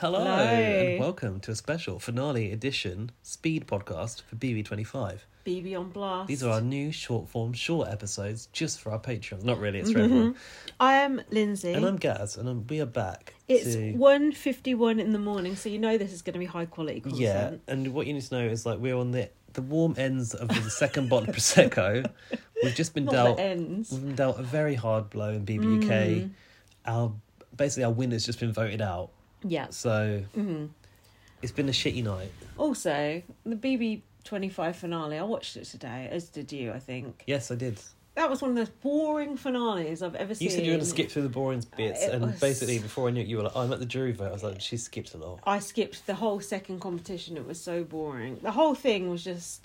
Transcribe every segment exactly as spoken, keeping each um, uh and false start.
Hello, Hello. and welcome to a special finale edition speed podcast for B B twenty-five. B B on Blast. These are our new short form, short episodes just for our Patreon. Not really, it's for everyone. I am Lindsay. And I'm Gaz, and I'm, we are back. It's to... one fifty-one in the morning, so you know this is going to be high quality content. Yeah, and what you need to know is like we're on the the warm ends of the second bottle of Prosecco. We've just been Not dealt. the ends. We've been dealt a very hard blow in B B U K. Mm. Our basically our winner's just been voted out. Yeah. So Mm-hmm. it's been a shitty night. Also, the B B twenty-five finale, I watched it today, as did you, I think. Yes, I did. That was one of the most boring finales I've ever seen. You said you were going to skip through the boring bits, It and was- basically before I knew it, you were like, oh, I'm at the jury vote. I was like, she skipped a lot. I skipped the whole second competition. It was so boring. The whole thing was just...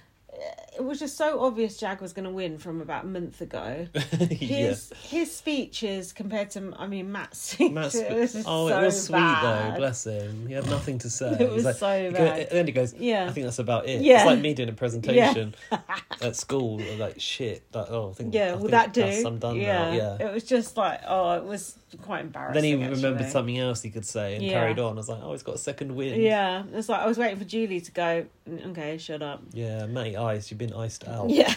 It was just so obvious Jag was going to win from about a month ago. His his speeches compared to, I mean, Matt's speeches. Matt's, was oh, so it was sweet bad. though. Bless him. He had nothing to say. It He was like, so he go- bad. At the end, he goes, Yeah. I think that's about it. Yeah. It's like me doing a presentation at school. Like shit. Like oh, I think. Yeah, I will think that do? that's- I'm done yeah. now. Yeah. It was just like, oh, it was quite embarrassing. Then he actually. remembered something else he could say and Yeah. carried on. I was like, oh, he's got a second win. Yeah, it's like I was waiting for Julie to go. Okay, shut up. Yeah, Matty Ice, you've been iced out. Yeah.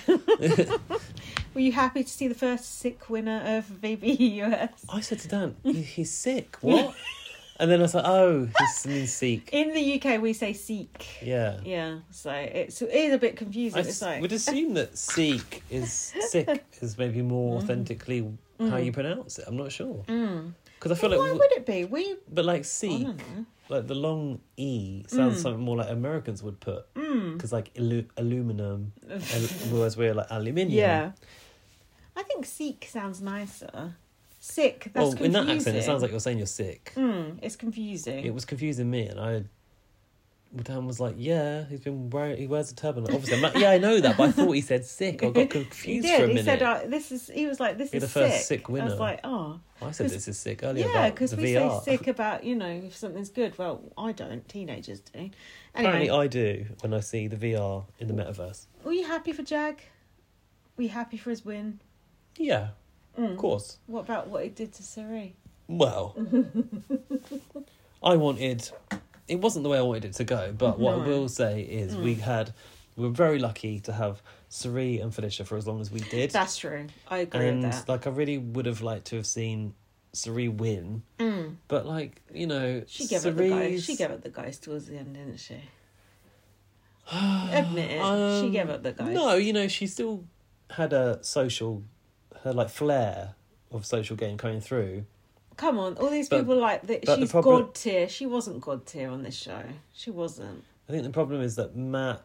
Were you happy to see the first sick winner of B B U S? I said to Dan, "He- he's sick. What? And then I was like, oh, he's means Sikh. In the U K, we say Sikh. Yeah. Yeah, so it's it is a bit confusing. I It's s- like would assume that Sikh is sick is maybe more authentically how you pronounce it. I'm not sure Mm. because I feel Why like, would it be? We but like I Sikh, don't know. like the long e sounds Mm. something more like Americans would put Mm. because like alu- aluminum, al- whereas we're like aluminium. Yeah, I think Sikh sounds nicer. Sick. That's Well, in confusing. that accent, it sounds like you're saying you're sick. Mm, it's confusing. It was confusing me, and I. Dan was like, "Yeah, he's been wearing. He wears a turban. Like, obviously, I'm like, yeah, I know that, but I thought he said sick. I got he confused did. for a He minute. said, uh, "This is." He was like, "This You're is the first sick." sick I winner. was like, "Oh, I said 'cause- this is sick earlier yeah," about because the we V R. say sick about you know if something's good. Well, I don't. Teenagers do. Apparently, Anyway, I do when I see the V R in the metaverse. were you happy for Jag? Were you happy for his win? Yeah, Mm. of course. What about what he did to Sari? Well, I wanted. It wasn't the way I wanted it to go, but what No. I will say is we had. We were very lucky to have Sari and Felicia for as long as we did. That's true. I agree and with that. like I really would have liked to have seen Sari win, Mm. but like you know, She gave up the ghost. Sari's- She gave up the ghost towards the end, didn't she? Admit it. she Um, gave up the ghost. No, you know, she still had a social, her like flair of social game coming through. Come on, all these But- people like that. but the She's problem- god tier. She wasn't god tier on this show. She wasn't. I think the problem is that Matt,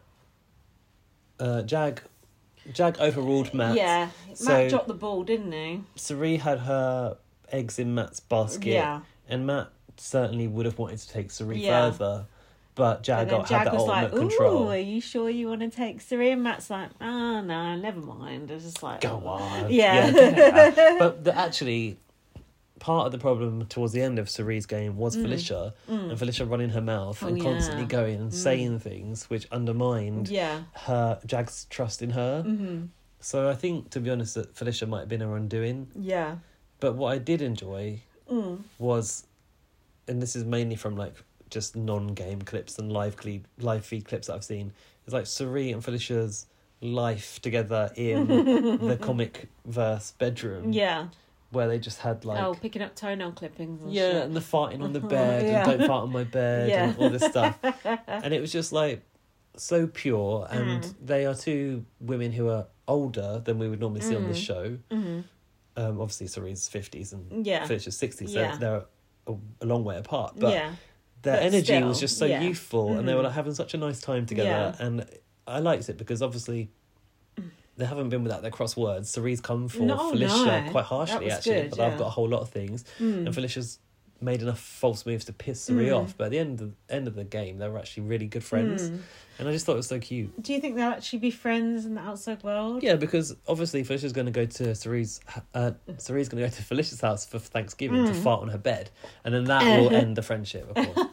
uh, Jag, Jag overruled Matt. Yeah, So- Matt dropped the ball, didn't he? Sari had her eggs in Matt's basket, Yeah. and Matt certainly would have wanted to take Sari Yeah. further, but Jag And then got Jag had that was ultimate like, "Ooh, control. are you sure you want to take Sari?" And Matt's like, "Ah, no, never mind." It's just like, Go oh. on, Yeah. get out. But the, actually, part of the problem towards the end of Sari's game was Felicia, Mm. and Felicia running her mouth Oh, and constantly yeah. going and Mm. saying things which undermined Yeah. her Jag's trust in her. Mm-hmm. So I think, to be honest, that Felicia might have been her undoing. Yeah. But what I did enjoy Mm. was, and this is mainly from like just non-game clips and live cle- live feed clips that I've seen, is like Sari and Felicia's life together in the comic verse bedroom, Yeah. where they just had like oh, picking up toenail clippings and yeah, shit. and the farting on the bed Yeah. and don't fart on my bed Yeah. and all this stuff, and it was just like so pure. And Mm. they are two women who are older than we would normally see on this Mm. show. Mm-hmm. Um, obviously, Sari's fifties and Yeah. Felicia's sixties, so Yeah. they're a, a long way apart. But yeah. their But energy still, was just so yeah. youthful, and they were Mhm. like having such a nice time together. Yeah. And I liked it because obviously they haven't been without their cross words. Sari's come for No, Felicia no. quite That harshly, was actually, good, but yeah. I've got a whole lot of things, Mm. and Felicia's made enough false moves to piss Sari Mm. off. But at the end of the end of the game, they were actually really good friends, Mm. and I just thought it was so cute. Do you think they'll actually be friends in the outside world? Yeah, because obviously Felicia's going to go to Sari's. Uh, Sari's going to go to Felicia's house for Thanksgiving to Mm. fart on her bed, and then that will end the friendship, of course.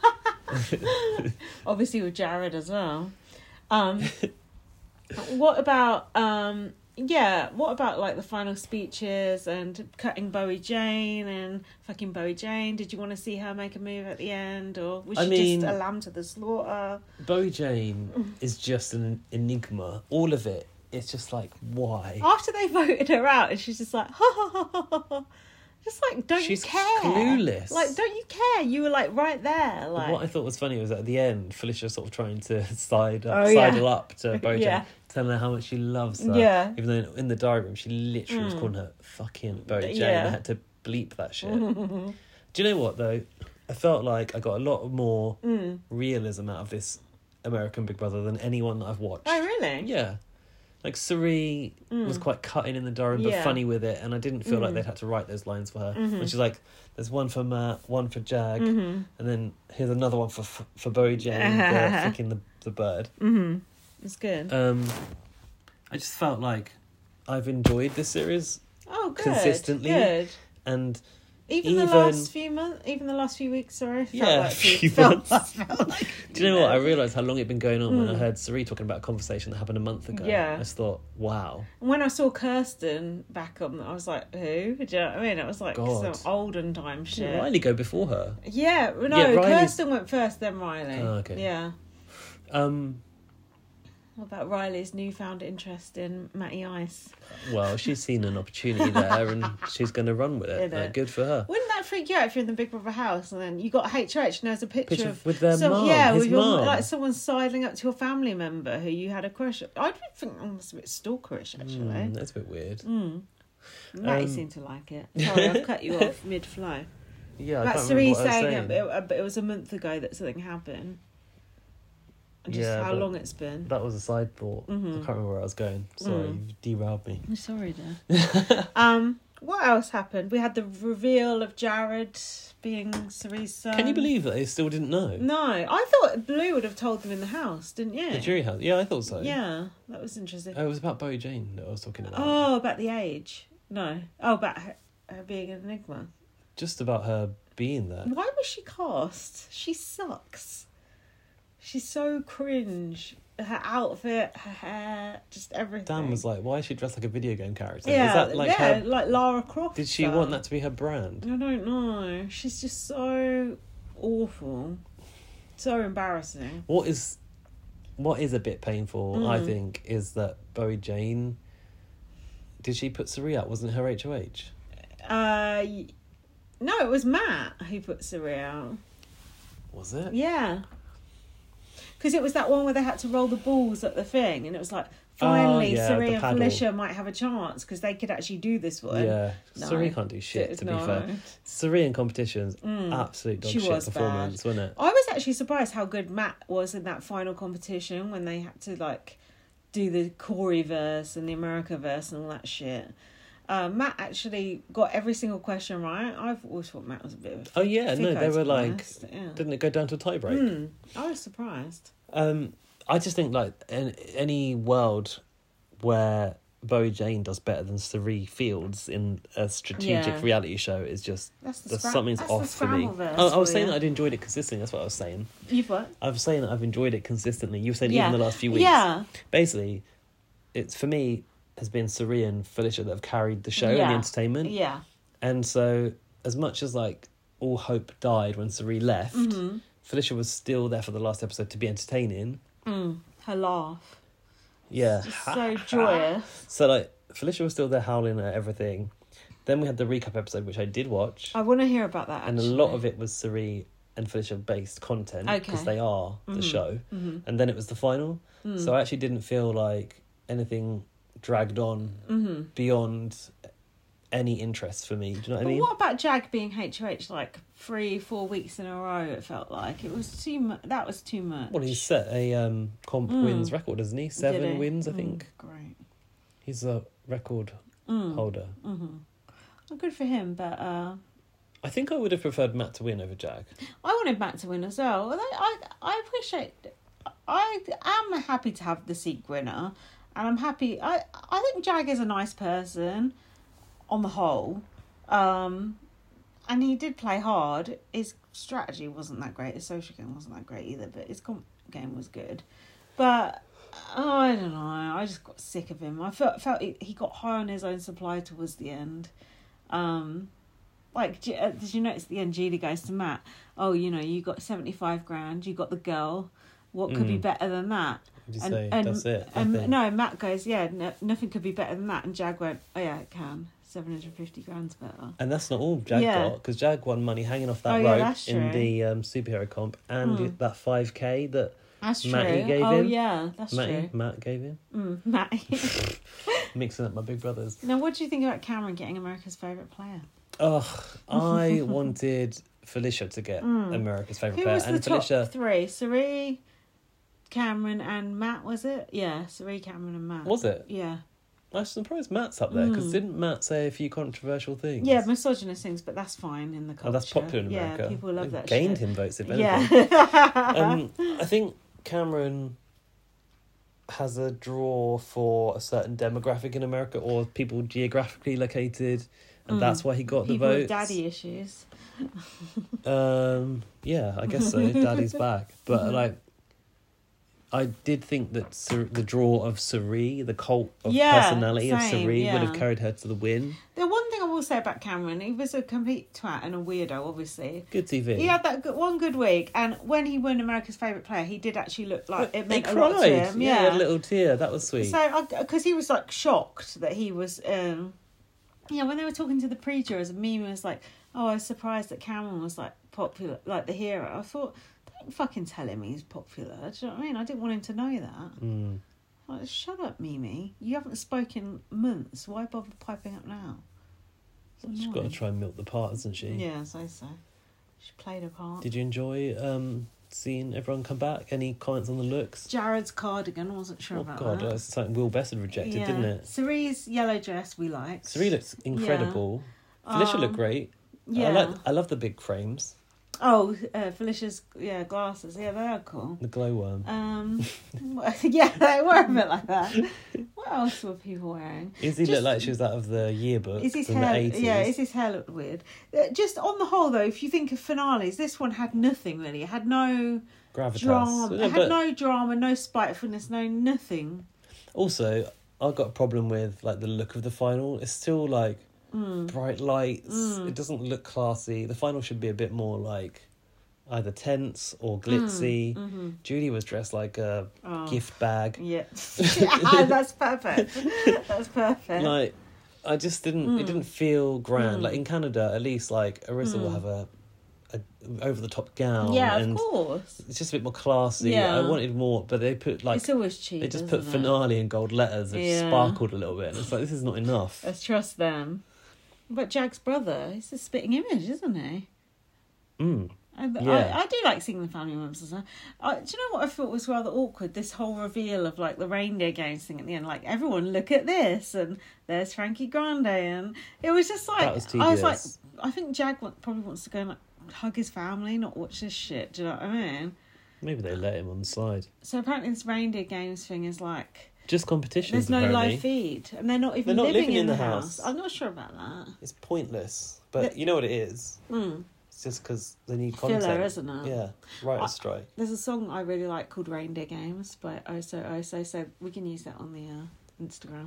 Obviously with Jared as well. Um, what about um, yeah, what about like the final speeches and cutting Bowie Jane and fucking Bowie Jane? Did you want to see her make a move at the end, or was I she mean, just a lamb to the slaughter? Bowie Jane is just an enigma. All of it. It's just like, why? After they voted her out, and she's just like, ha ha ha ha ha ha. Just like, don't She's you care? clueless. Like, don't you care? You were like right there. Like, what I thought was funny was at the end, Felicia sort of trying to side up, Oh, yeah. sidle up to Bowie Yeah. Jane, telling her how much she loves her. Yeah. Even though in the diary room, she literally was Mm. calling her fucking Bowie Jane. Yeah. I had to bleep that shit. Do you know what, though? I felt like I got a lot more Mm. realism out of this American Big Brother than anyone that I've watched. Oh, really? Yeah. Like, Suri Mm. was quite cutting in the diary, but Yeah. funny with it, and I didn't feel like Mhm. they'd had to write those lines for her. Mhm. And she's like, there's one for Matt, one for Jag, Mm-hmm. and then here's another one for for Bowie Jane, the fucking the, the bird. Mm-hmm. It's good. Um, I just felt like I've enjoyed this series, oh, good. consistently. Good. and Even, the Even- last few months, even the last few weeks, sorry. Felt Yeah, like a few felt, months. felt like do you know what? I realised how long it'd been going on when I Mm. heard Suri talking about a conversation that happened a month ago. Yeah. I just thought, wow. When I saw Kirsten back on, I was like, who? Do you know what I mean? It was like God. some olden time shit. Didn't Riley go before her? Yeah, no, Yeah, Riley's- Kirsten went first, then Riley. Oh, okay. Yeah. Um, What about Riley's newfound interest in Matty Ice? well, she's seen an opportunity there and she's going to run with it. Innit? Uh, good for her. Wouldn't that freak you out if you're in the Big Brother house and then you got H O H and there's a picture, Picture of with their some, mum, yeah, his with your mum. like someone sidling up to a family member who you had a crush on? I would think almost a bit stalkerish actually. Mm, that's a bit weird. Mm. Matty Um, seemed to like it. Sorry, I've cut you off mid flow. Yeah, I That's can't remember Cerise what I was saying saying. it, it, it was a month ago that something happened. And just Yeah, how but long it's been. That was a side thought. Mhm. I can't remember where I was going. Sorry, Mm. you've derailed me. I'm sorry there. um, what else happened? We had the reveal of Jared being Cerise's son. Can you believe that they still didn't know? No, I thought Blue would have told them in the house, didn't you? The jury has. Yeah, I thought so. Yeah, that was interesting. Oh, it was about Bowie Jane that I was talking about. Oh, about the age. No. Oh, about her, her being an enigma. Just about her being there. Why was she cast? She sucks. She's so cringe. Her outfit, her hair, just everything. Dan was like, why is she dressed like a video game character? yeah, Is that like yeah, her... like Lara Croft. Did she style. want that to be her brand? I don't know. She's just so awful. So embarrassing. What is what is a bit painful, I Mm. think, is that Bowie Jane, did she put Suri out? Wasn't it her H O H? Uh, y- no, it was Matt who put Suri out. Was it? Yeah. Because it was that one where they had to roll the balls at the thing, and it was like, finally, Oh, yeah, Suri the and paddle. Felicia might have a chance because they could actually do this one. Yeah. No. Suri can't do shit, It's to be not. fair. Suri in competitions, Mm. absolute dog She shit was performance, bad. wasn't it? I was actually surprised how good Matt was in that final competition when they had to like do the Corey verse and the America verse and all that shit. Uh, Matt actually got every single question right. I've always thought Matt was a bit of a Oh, yeah, no, thicko, they to were be like, honest. Yeah. didn't it go down to a tie break? Mm, I was surprised. Um, I just think like in any world where Bowie Jane does better than Suri Fields in a strategic Yeah. reality show is just That's the there's scram- something's that's the off for me. Scrambleverse I, I was for saying you. that I'd enjoyed it consistently. That's what I was saying. You've what? I was saying that I've enjoyed it consistently. You were saying Yeah. even the last few weeks. Yeah. Basically, it's for me has been Suri and Felicia that have carried the show and Yeah. the entertainment. Yeah. And so, as much as like all hope died when Suri left, Mm-hmm. Felicia was still there for the last episode to be entertaining. Mm. Her laugh. Yeah. Just so joyous. So like Felicia was still there howling at everything. Then we had the recap episode, which I did watch, I want to hear about that. and a actually. lot of it was Suri and Felicia based content because Okay. they are the Mhm. show. Mhm. And then it was the final, Mm. so I actually didn't feel like anything dragged on Mm-hmm. beyond any interest for me. Do you know what But I mean? what about Jag being H O H like three, four weeks in a row? It felt like it was too much. That was too much. Well, he's set a um, comp Mm. wins record, hasn't he? Seven Did he? wins, I Mm, think. Great. He's a record Mm. holder. Mm-hmm. Well, good for him, but uh, I think I would have preferred Matt to win over Jag. I wanted Matt to win as well. Although I, I appreciate. I am happy to have the Seek winner, and I'm happy. I, I think Jag is a nice person, on the whole, um, and he did play hard. His strategy wasn't that great. His social game wasn't that great either, but his comp game was good. But Oh, I don't know. I just got sick of him. I felt felt he, he got high on his own supply towards the end. Um, like, did you notice at the end, Julie goes to Matt, oh, you know, you got seventy-five grand, you got the girl. What could mm. be better than that? Did you and, say, and, that's it? And, no, Matt goes, yeah, no, nothing could be better than that. And Jag went, oh, yeah, it can. seven hundred fifty grand's better. And that's not all Jag yeah. got, because Jag won money hanging off that oh, rope yeah, in the um, superhero comp, and mm. that five K that that's Matty true. gave oh, him. Oh, yeah, that's Matty, true. Matt gave him. Mm, Matty. Mixing up my big brothers. Now, what do you think about Cameron getting America's favourite player? Ugh, I wanted Felicia to get mm. America's favourite Who player. was and the Felicia... top three? Cirie, Cameron and Matt, was it? Yeah, Cirie, Cameron and Matt. Was it? Yeah. I'm surprised Matt's up there, because mm. didn't Matt say a few controversial things? Yeah, misogynist things, but that's fine in the culture. Oh, that's popular in America. Yeah, people love that gained shit. him votes, if anything. Yeah. um, I think Cameron has a draw for a certain demographic in America, or people geographically located, and mm. that's why he got people the votes. With daddy issues. um, yeah, I guess so. Daddy's back. But, mm-hmm. like, I did think that Sir, the draw of Cirie, the cult of yeah, personality same, of Cirie, yeah. would have carried her to the win. The one thing I will say about Cameron, he was a complete twat and a weirdo, obviously. Good T V. He had that good, one good week, and when he won America's Favourite Player, he did actually look like but it meant he a cried. lot to him. Yeah, Yeah, a little tear. That was sweet. So, because he was, like, shocked that he was... Um, yeah, when they were talking to the pre-jurors, and Mimi was like, oh, I was surprised that Cameron was, like, popular, like, the hero. I thought... fucking tell him he's popular. Do you know what I mean? I didn't want him to know that. Mm. Like, shut up, Mimi. You haven't spoken months. Why bother piping up now? She's got to try and milk the part, hasn't she? Yeah, I say so. She played her part. Did you enjoy um, seeing everyone come back? Any comments on the looks? Jared's cardigan, I wasn't sure oh, about God, that. Oh, God, it's something Will Best had rejected, yeah. didn't it? Cirie's yellow dress we liked. Cirie looks incredible. Yeah. Felicia um, looked great. Yeah. I, like, I love the big frames. Oh, uh, Felicia's yeah glasses. Yeah, they're cool. The glowworm. Um, yeah, they were a bit like that. What else were people wearing? Izzy Just, looked like she was out of the yearbook is his from hair, the eighties. Yeah, Izzy's hair looked weird. Uh, just on the whole, though, if you think of finales, this one had nothing really. It had no gravitas. drama. No, it had no drama, no spitefulness, no nothing. Also, I've got a problem with like the look of the final. It's still like mm. bright lights. Mm. It doesn't look classy. The final should be a bit more like either tense or glitzy. Mm. Mm-hmm. Julie was dressed like a oh. gift bag. Yeah, that's perfect. That's perfect. Like, I just didn't. Mm. It didn't feel grand. Mm. Like in Canada, at least, like Arissa mm. will have a, a over the top gown. Yeah, and of course. It's just a bit more classy. Yeah. I wanted more, but they put like it's always cheap. They just put finale it? in gold letters. It yeah. sparkled a little bit, and it's like this is not enough. Let's trust them. But Jag's brother, he's a spitting image, isn't he? Mm. I, yeah. I, I do like seeing the family members as well. I, do you know what I thought was rather awkward? This whole reveal of like the reindeer games thing at the end. Like, everyone look at this, and there's Frankie Grande, and it was just like that was tedious. I was like, I think Jag probably wants to go and like hug his family, not watch this shit. Do you know what I mean? Maybe they let him on the side. So apparently this reindeer games thing is like just competitions. There's no apparently. live feed, and they're not even they're not living, living in, in the, the house. house. I'm not sure about that. It's pointless, but the, you know what it is. Mm. It's just because they need content. Filler, isn't it? Yeah, writer's strike. There's a song I really like called Reindeer Games by Oso Oso, so we can use that on the uh, Instagram.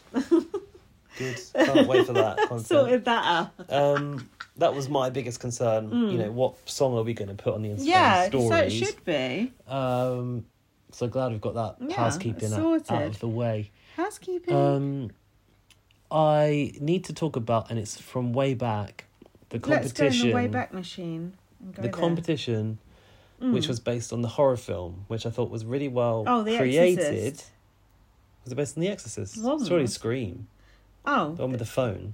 Good. Can't wait for that content. Sorted that out. Um, that was my biggest concern. Mm. You know, what song are we going to put on the Instagram yeah, stories? so it should be. Um, so glad we've got that yeah, housekeeping out, out of the way. Housekeeping. Um, I need to talk about, and it's from way back, the competition. Let's go in the way back machine. And go the there. competition, mm. which was based on the horror film, which I thought was really well oh, the created. Exorcist. Was it based on The Exorcist? What? It's really Scream. Oh. The one with the phone.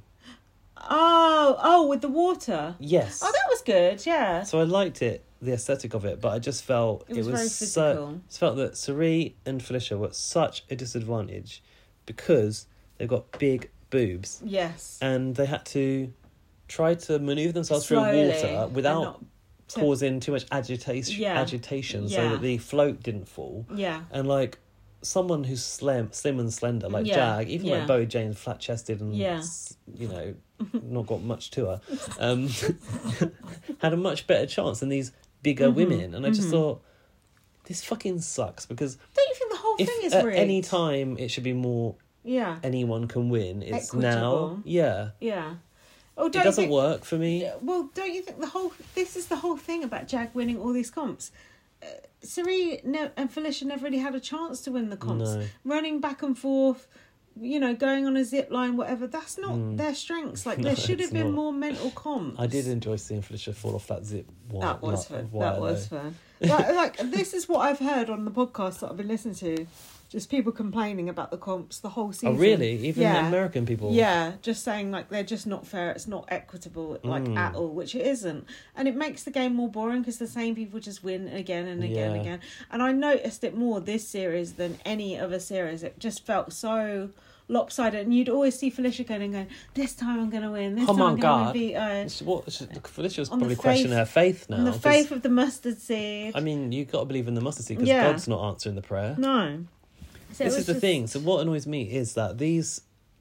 Oh, oh, with the water. Yes. Oh, that was good. Yeah. So I liked it, the aesthetic of it, but I just felt it was, it was very so. physical. Just felt that Cirie and Felicia were at such a disadvantage because they've got big boobs. Yes. And they had to try to maneuver themselves Slowly, through water without to... causing too much agitation. Yeah. Agitation, yeah. so that the float didn't fall. Yeah. And like. Someone who's slim, slim and slender, like yeah, Jag, even yeah. like Bowie James, flat-chested and, yeah. you know, not got much to her, um, had a much better chance than these bigger mm-hmm, women. And I just mm-hmm. thought, this fucking sucks because... Don't you think the whole whole if thing is at rigged. any time it should be more Yeah. anyone can win, it's Equitable. now. Yeah. Yeah. Oh, It don't you doesn't think, work for me. Well, don't you think the whole... This is the whole thing about Jag winning all these comps. Uh, Cirie ne- and Felicia never really had a chance to win the comps. No. Running back and forth, you know, going on a zip line, whatever. That's not Mm. their strengths. Like, No, there should have it's been not. more mental comps. I did enjoy seeing Felicia fall off that zip wire. That was like, fun. wire, That was though. fun. like, like, this is what I've heard on the podcast that I've been listening to. Just people complaining about the comps the whole season. Oh, really? Even Yeah. American people? Yeah, just saying like they're just not fair. It's not equitable, like Mm. at all, which it isn't, and it makes the game more boring because the same people just win again and again and Yeah. again. And I noticed it more this series than any other series. It just felt so lopsided, and you'd always see Felicia going and going, "This time I'm going to win. This Come time on, I'm going God. to beat." Uh, She- What, she, Felicia's On the probably questioning faith- her faith now. and the 'cause, faith of the mustard seed. I mean, you've got to believe in the mustard seed because Yeah. God's not answering the prayer. No, so it This was is the just- thing. So what annoys me is that these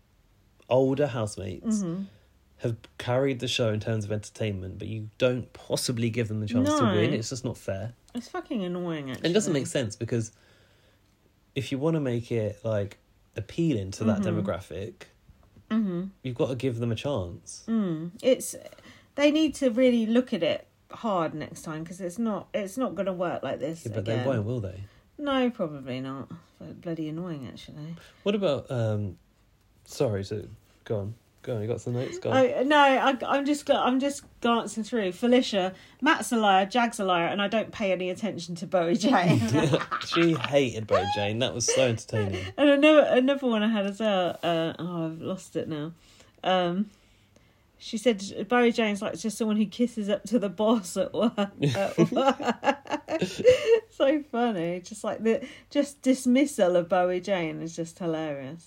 older housemates Mhm. have carried the show in terms of entertainment, but you don't possibly give them the chance to No. win. It's just not fair. It's fucking annoying. Actually, And it doesn't make sense because if you want to make it like appealing to that Mhm. demographic, Mm-hmm. you've got to give them a chance. Mm. It's they need to really look at it hard next time because it's not it's not going to work like this. Yeah, but again. they won't, will they? No, probably not. But bloody annoying, actually. What about? um Sorry, so go on, go on. You got some notes? Go on. I, no, I, I'm just gl- I'm just glancing through. Felicia, Matt's a liar, Jag's a liar, and I don't pay any attention to Bowie Jane. She hated Bo Jane. That was so entertaining. And another another one I had as well. Uh, oh, I've lost it now. Um, she said Bowie Jane's like just someone who kisses up to the boss at work. At work. So funny. Just like the just dismissal of Bowie Jane is just hilarious.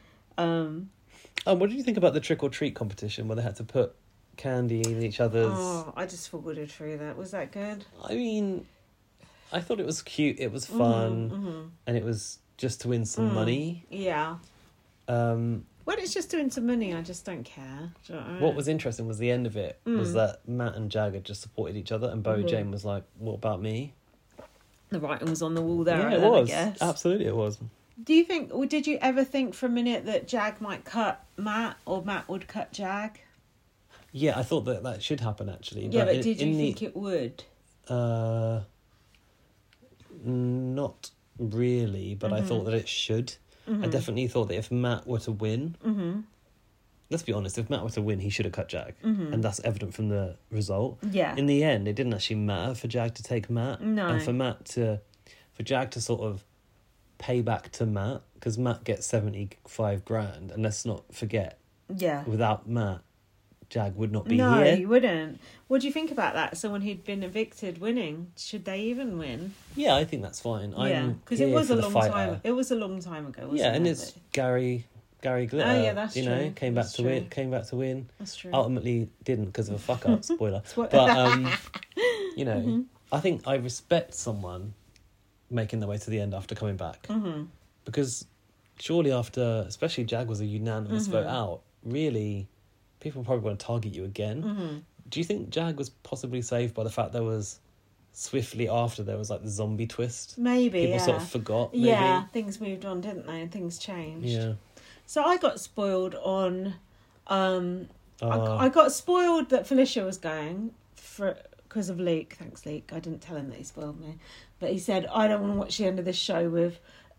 Um, Oh, what did you think about the trick or treat competition where they had to put candy in each other's? oh, I just forwarded through that. Was that good? I mean, I thought it was cute. It was fun, Mm-hmm. and it was just to win some Mm. money. Yeah. Um, When it's just doing some money, I just don't care. Do you know what I mean? what was interesting was the end of it was Mm. that Matt and Jag had just supported each other, and Bowie Mhm. Jane was like, "What about me?" The writing was on the wall there. yeah, it then, was. I guess. Absolutely, it was. Do you think, or did you ever think for a minute that Jag might cut Matt or Matt would cut Jag? Yeah, I thought that that should happen actually. Yeah, but in- did you in think the, it would? Uh, not really, but I Mhm. thought that it should. I definitely thought that if Matt were to win, Mm-hmm. let's be honest, if Matt were to win, he should have cut Jag. Mhm. And that's evident from the result. Yeah. In the end, it didn't actually matter for Jag to take Matt. No. And for Matt to, for Jag to sort of pay back to Matt, because Matt gets seventy-five grand, and let's not forget, Yeah. without Matt, Jag would not be No, here. you wouldn't. What do you think about that? Someone who'd been evicted winning, should they even win? Yeah, I think that's fine. yeah, I'm because it here was for a the long fighter. time. It was a long time ago. Wasn't Yeah, and it? it's Gary Gary Glitter. Oh, yeah, that's you know, true. came back That's to true. win. Came back to win. That's true. Ultimately, didn't because of a fuck up. Spoiler. Spo- But um, you know, Mm-hmm. I think I respect someone making their way to the end after coming back, Mm-hmm. because surely after, especially Jag was a unanimous Mm-hmm. vote out. Really, people probably want to target you again. Mm-hmm. Do you think Jag was possibly saved by the fact there was swiftly after there was like the zombie twist? Maybe. People yeah. sort of forgot. Maybe? Yeah, things moved on, didn't they? And things changed. Yeah. So I got spoiled on. Um, Uh, I, I got spoiled that Felicia was going for because of Luke. Thanks, Luke. I didn't tell him that he spoiled me, but he said I don't want to watch the end of this show with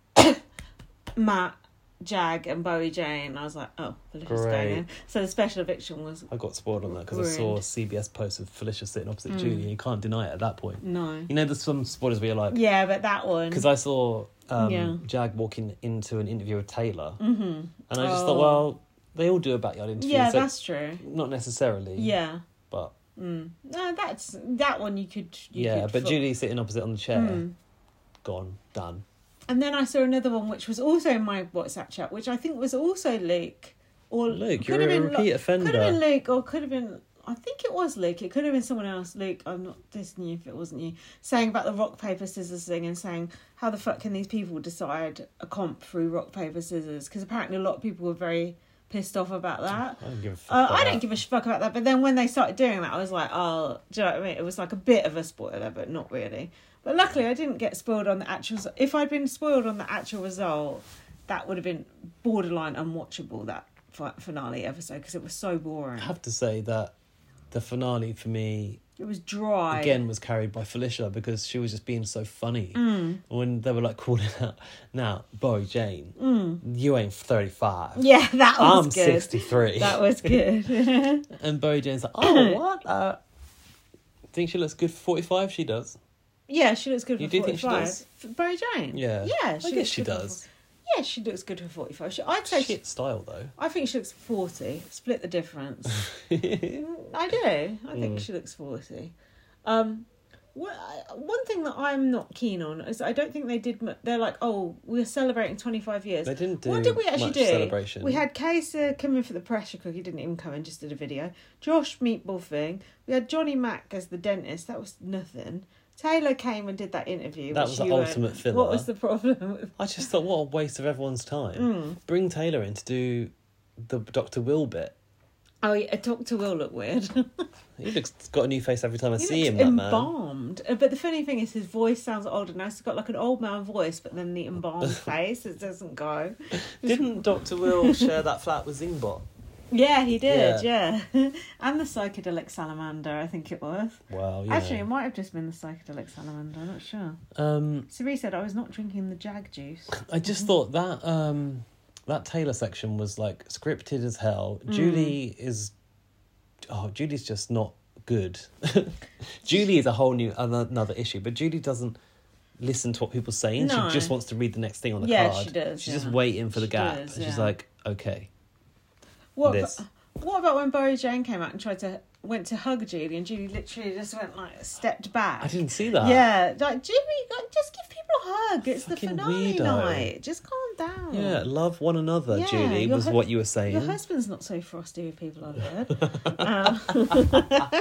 Matt, Jag, and Bowie Jane. I was like, oh, Felicia's Great. going in. So the special eviction was I got spoiled on that because I saw a ruined. C B S post of Felicia sitting opposite Mm. Julie. You can't deny it at that point. no. You know, there's some spoilers where you're like, Yeah, but that one. because I saw um, Yeah. Jag walking into an interview with Taylor, Mm-hmm. and I just Oh. thought, well, they all do a backyard interview. Yeah, so that's true. not necessarily. Yeah. but Mm. No, that's that one you could. You yeah, could but fo- Julie sitting opposite on the chair, Mm. gone, done. And then I saw another one which was also in my WhatsApp chat, which I think was also Luke. Or Luke, could you're have a been repeat Lu- offender. Could have been Luke, or could have been. I think it was Luke. It could have been someone else. Luke, I'm not dissing you if it wasn't you. Saying about the rock paper scissors thing and saying how the fuck can these people decide a comp through rock paper scissors? Because apparently a lot of people were very pissed off about that. I don't give a fuck Uh, about I don't that. give a fuck about that. But then when they started doing that, I was like, oh, do you know what I mean? It was like a bit of a spoiler, but not really. But luckily, I didn't get spoiled on the actual... If I'd been spoiled on the actual result, that would have been borderline unwatchable, that fi- finale episode, because it was so boring. I have to say that the finale for me... It was dry. Again, was carried by Felicia because she was just being so funny. Mm. When they were like calling out, now, Boy Jane, Mm. you ain't thirty-five. Yeah, that was I'm good. sixty-three. That was good. And Boy Jane's like, oh, what? Uh, think she looks good for forty-five? She does. Yeah, she looks good for You do think forty-five. she does? For Bowie Jane? Yeah. Yeah, I guess she good for- does. Yeah, she looks good for forty-five. She, I'd say she, Shit style, though. I think she looks forty. Split the difference. I do. I think Mm. she looks forty. Um, wh- one thing that I'm not keen on is I don't think they did. mu- They're like, oh, we're celebrating twenty-five years. They didn't do What did we actually much do? celebration. We had Kaysa come in for the pressure cook. He didn't even come in, just did a video. Josh meatball thing. We had Johnny Mac as the dentist. That was nothing. Taylor came and did that interview. That which was the you went, ultimate filler. What was the problem with... I just thought, what a waste of everyone's time. Mm. Bring Taylor in to do the Doctor Will bit. Oh, yeah, Doctor Will look weird. He looks got a new face every time I He see looks him, that man. embalmed. Uh, But the funny thing is his voice sounds older now. He's got like an old man voice, but then the embalmed face, it doesn't go. Didn't Doctor Will share that flat with Zingbot? Yeah, he did, yeah. And the psychedelic salamander, I think it was. Wow, yeah. Actually, it might have just been the psychedelic salamander, I'm not sure. Um, Cerie said, I was not drinking the Jag juice. I just thought that um, that Taylor section was like scripted as hell. Mm. Julie is... Oh, Julie's just not good. Julie is a whole new other, another issue, but Julie doesn't listen to what people are saying. No. She just wants to read the next thing on the Yeah, card. she does, She's yeah. just waiting for the She gap. does, and she's yeah. like, okay. What This. about, what about when Bowie Jane came out and tried to went to hug Julie and Julie literally just went like stepped back? I didn't see that. Yeah, like Julie, like just give people a hug. It's the Fucking finale weirdo. night. Just calm down. Yeah, love one another, Yeah, Julie, your was hu- what you were saying. Your husband's not so frosty with people, I've heard. um,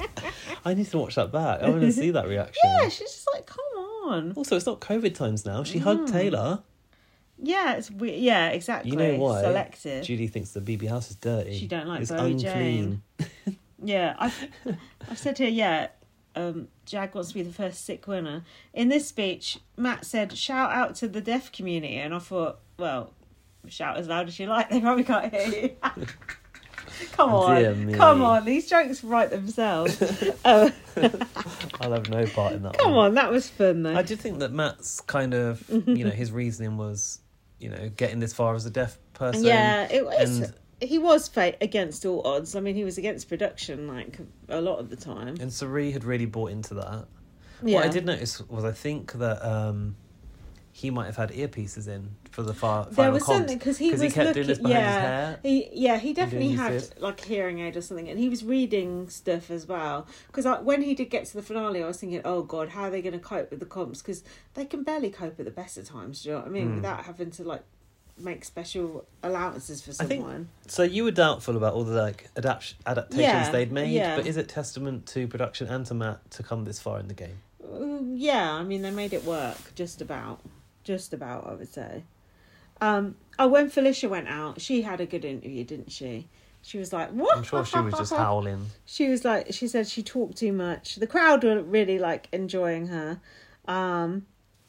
I need to watch that back. I want to see that reaction. yeah, she's just like, come on. Also, it's not COVID times now. She hugged Taylor. Yeah, it's weird. Yeah, exactly. You know why? Selective. Julie thinks the B B house is dirty. She don't like it's Bowie unclean. Jane. Yeah, I've, I've said to her, yeah, um, Jag wants to be the first sick winner. In this speech, Matt said, shout out to the deaf community. And I thought, well, shout as loud as you like. They probably can't hear you. Come on. Dear me. Come on. These jokes write themselves. Oh, I'll have no part in that come one. on. That was fun, though. I did think that Matt's kind of, you know, his reasoning was, you know, getting this far as a deaf person. Yeah, it was. And, He was fate against all odds. I mean, he was against production, like, a lot of the time. and Cerie had really bought into that. Yeah. What I did notice was I think that um, he might have had earpieces in for the far, final There was comps, something because he was he kept looking. doing this behind yeah, his hair. he yeah he doing definitely his had this. like a hearing aid or something, and he was reading stuff as well. Because when he did get to the finale, I was thinking, oh god, how are they going to cope with the comps? Because they can barely cope at the best of times. Do you know what I mean? Mm. Without having to like make special allowances for I think- someone. So you were doubtful about all the like adapt- adaptations Yeah, they'd made, yeah. but is it testament to production and to Matt to come this far in the game? Uh, yeah, I mean they made it work just about, just about. I would say. Um, oh, when Felicia went out, she had a good interview, didn't she? She was like, "What?" I'm sure she was just howling. She was like, she said she talked too much. The crowd were really like enjoying her, um,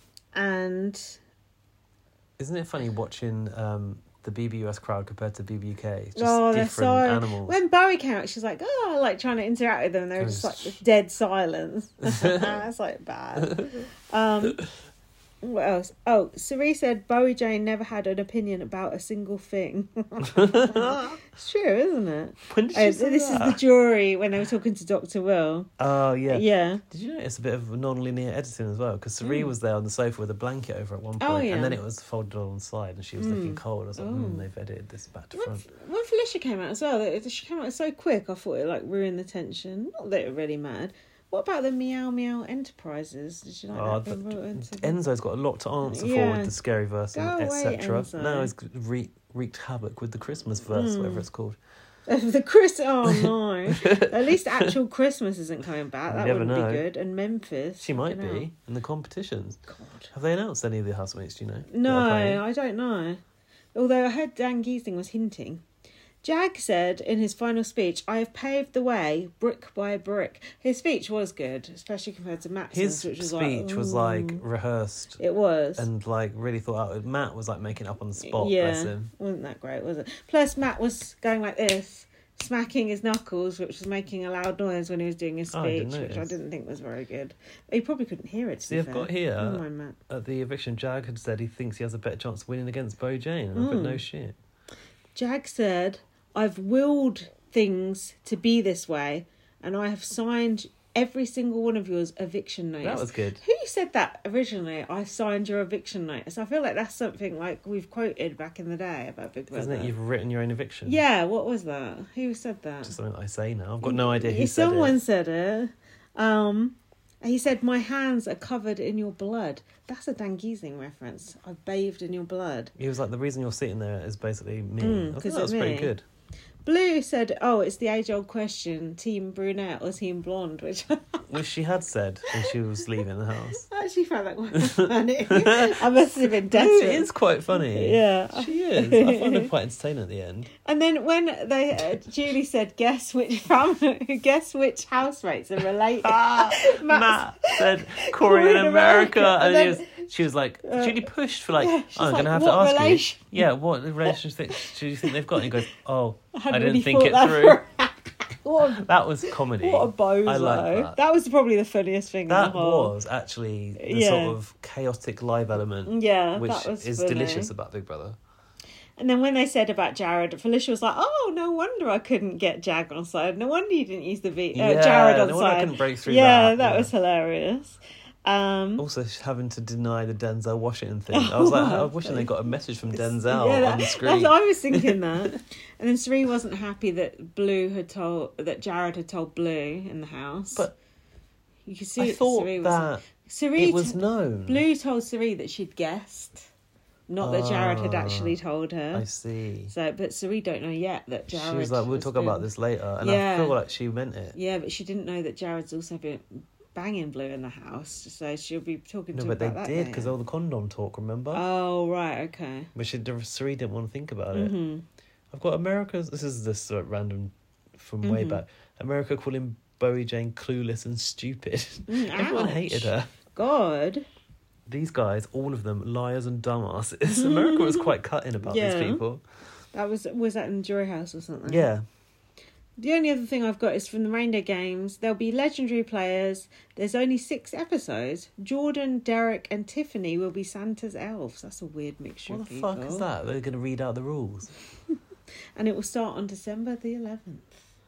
and Isn't it funny watching um, the B B U S crowd compared to B B U K? It's just oh, they're different so. animals. When Bowie came out, she was like, "Oh," like trying to interact with them. And they were It just was- like dead silence. That's like bad. Um, what else? Oh, Cerie said Bowie Jane never had an opinion about a single thing. It's true, isn't it? When did Oh, she say this that? is the jury when they were talking to Doctor Will. Oh, yeah. Yeah. Did you notice a bit of non-linear editing as well? Because Cerie was there on the sofa with a blanket over at one point, Oh, yeah. and then it was folded on the side, and she was looking cold. I was like, Oh. hmm, they've edited this back to When, front. when Felicia came out as well, that- she came out so quick, I thought it like ruined the tension. Not that it really mattered. What about the Meow Meow Enterprises? Did you like Oh, that being the- brought into the- Enzo's got a lot to answer for Yeah. with the scary verse, Go and away, et cetera. Enzo. Now he's re- wreaked havoc with the Christmas verse, Mm. whatever it's called. the Chris? Oh no! At least actual Christmas isn't coming back. You That never wouldn't know. be good. And Memphis. She might fucking hell. be in the competitions. God. Have they announced any of the housemates? Do you know? No, that are playing? I don't know. Although I heard Dan Giesing was hinting. Jag said in his final speech, "I have paved the way, brick by brick." His speech was good, especially compared to Matt's. His which was speech like, was like rehearsed. It was. And like really thought out. Matt was like making it up on the spot. Yeah, bless him. Wasn't that great, was it? Plus, Matt was going like this, smacking his knuckles, which was making a loud noise when he was doing his Oh, I didn't speech, which I notice. didn't think was very good. He probably couldn't hear it. To See, be I've fair. got here Never mind, Matt. at the eviction, Jag had said he thinks he has a better chance of winning against Bo Jane. And I put Mm. no shit. Jag said, "I've willed things to be this way, and I have signed every single one of yours eviction notice." That was good. Who said that originally? I signed your eviction notice. I feel like that's something like we've quoted back in the day about Big Brother. Isn't it? You've written your own eviction. Yeah, what was that? Who said that? Just something that I say now. I've got no idea who said Someone it. said it. Um, he said, "My hands are covered in your blood." That's a Dan Giesing reference. I've bathed in your blood. He was like, the reason you're sitting there is basically me. Mm, I 'cause think that was of pretty me. good. Blue said, "Oh, it's the age-old question: team brunette or team blonde?" Which Which she had said when she was leaving the house. I actually found that quite funny. I must have been It desperate. is quite funny. Yeah. She is. I found her quite entertaining at the end. And then when they uh, Julie said, "Guess which family? Guess which housemates are related?" Ah, Matt- Matt said Corey in America. America. And, And he was, she was like, uh, Julie pushed for like, yeah, oh, she's I'm like, going to have "What to ask relation-" you. Yeah, what relationship do you think they've got? And he goes, oh, I I, hadn't didn't really think thought it that through. What a, That was comedy. what a bozo. I like that. that. was probably the funniest thing That in the whole. was actually the Yeah. sort of chaotic live element, Yeah, which that was is funny. delicious about Big Brother. And then when they said about Jared, Felicia was like, "Oh, no wonder I couldn't get Jag on side. No wonder you didn't use the V- uh, Yeah, Jared on no wonder I side." couldn't break through yeah, that, that yeah. was hilarious. Um, Also, having to deny the Denzel Washington thing. I was like, I was wishing they got a message from Denzel yeah, that- on the that's screen. what I was thinking that. And then Sari wasn't happy that Blue had told that Jared had told Blue in the house. But you could see I thought Sari was that Sari it was t- known. Blue told Sari that she'd guessed, not that Jared had Ah, actually told her. I see. So, but Sari don't know yet that Jared. She was like, we'll has talk been- about this later. And Yeah. I feel like she meant it. Yeah, but she didn't know that Jared's also been banging Blue in the house, so she'll be talking No, to but him they about did that because later. all the condom talk, remember? Oh right, okay. But she, Sari didn't want to think about it. Mm-hmm. I've got America's. This is this uh, random from way Mhm. back. America calling Bowie Jane clueless and stupid. Mm, Everyone ouch. hated her. God. These guys, all of them, liars and dumbasses. America was quite cutting about Yeah. these people. That was was that in Jury House or something? Yeah. The only other thing I've got is from the Reindeer Games. There'll be legendary players. There's only six episodes. Jordan, Derek, and Tiffany will be Santa's elves. That's a weird mixture What of the people. fuck is that? They're going to read out the rules. And it will start on December the eleventh.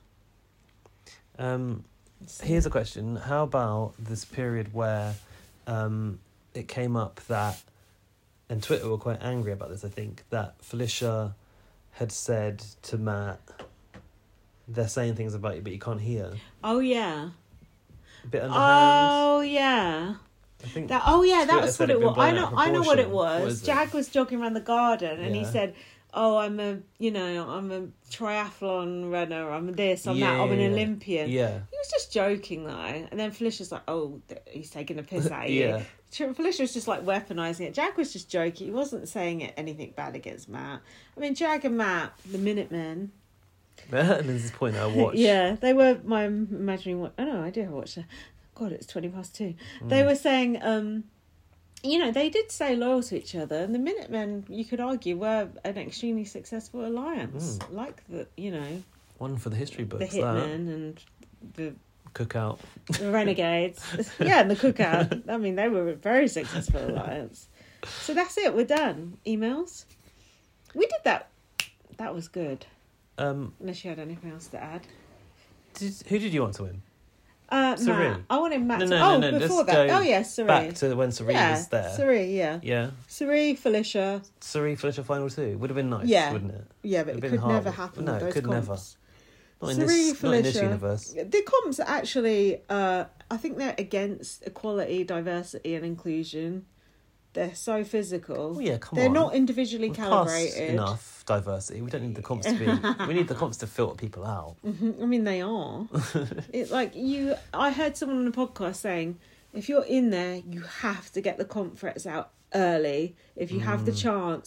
Um, here's a question. How about this period where um, it came up that, and Twitter were quite angry about this, I think, that Felicia had said to Matt, they're saying things about you, but you can't hear. Oh yeah. A bit underhand. Oh yeah. I think That, oh yeah, that Twitter was said what it it'd been was. I blown know, out of I know what it proportion. What was. is it? Jag was jogging around the garden, and he Yeah. said, "Oh, I'm a, you know, I'm a triathlon runner. I'm this, I'm Yeah, that. I'm an yeah, yeah. Olympian." Yeah. He was just joking though, and then Felicia's like, "Oh, th- he's taking a piss at you." Yeah. Tr- Felicia was just like weaponising it. Jag was just joking. He wasn't saying it, anything bad against Matt. I mean, Jag and Matt, the Minutemen. And there's this point I watched. Yeah, they were my imagining. What? Oh no, I did watch it. God, it's twenty past two. They Mm. were saying, um, you know, they did stay loyal to each other, and the Minutemen, you could argue, were an extremely successful alliance. Mm. Like the, you know, One for the history the books. that. Hitmen and the, Cookout. the Renegades. Yeah, and the Cookout. I mean, they were a very successful alliance. So that's it. We're done. Emails. We did that. That was good. Um, Unless you had anything else to add. did, who did you want to win? Uh, Sari. Matt. I wanted Matt. No, to... no, oh, no, no, before let's that. go Oh, yeah, Sari. Back to when Sari yeah, was there. Sari, yeah. Yeah. Sari, Felicia. Sari, Felicia final two. Would have been nice, Yeah. wouldn't it? Yeah, but It'd it been could hard. never happen No, with it those could comps. never. Not in, Sari, this, not in this Felicia. universe. The comps are actually, uh, I think they're against equality, diversity and inclusion. They're so physical. Oh, yeah, come They're on. not individually We've cast calibrated. enough diversity. We don't need the comps to be... we need the comps to filter people out. I mean, they are. It's like you. I heard someone on a podcast saying, if you're in there, you have to get the comp threats out early. If you have the Mm. chance,